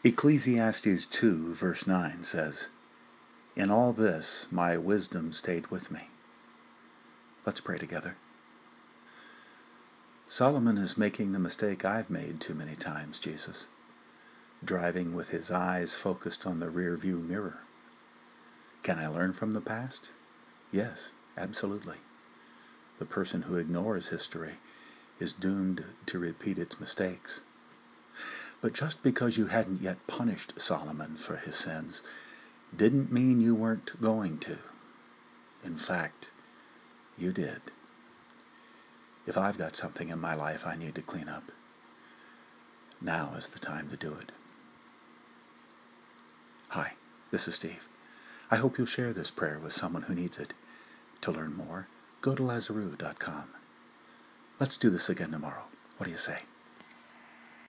Ecclesiastes 2, verse 9 says, "In all this my wisdom stayed with me." Let's pray together. Solomon is making the mistake I've made too many times, Jesus, driving with his eyes focused on the rear-view mirror. Can I learn from the past? Yes, absolutely. The person who ignores history is doomed to repeat its mistakes. But just because you hadn't yet punished Solomon for his sins didn't mean you weren't going to. In fact, you did. If I've got something in my life I need to clean up, now is the time to do it. Hi, this is Steve. I hope you'll share this prayer with someone who needs it. To learn more, go to Lazaru.com. Let's do this again tomorrow. What do you say?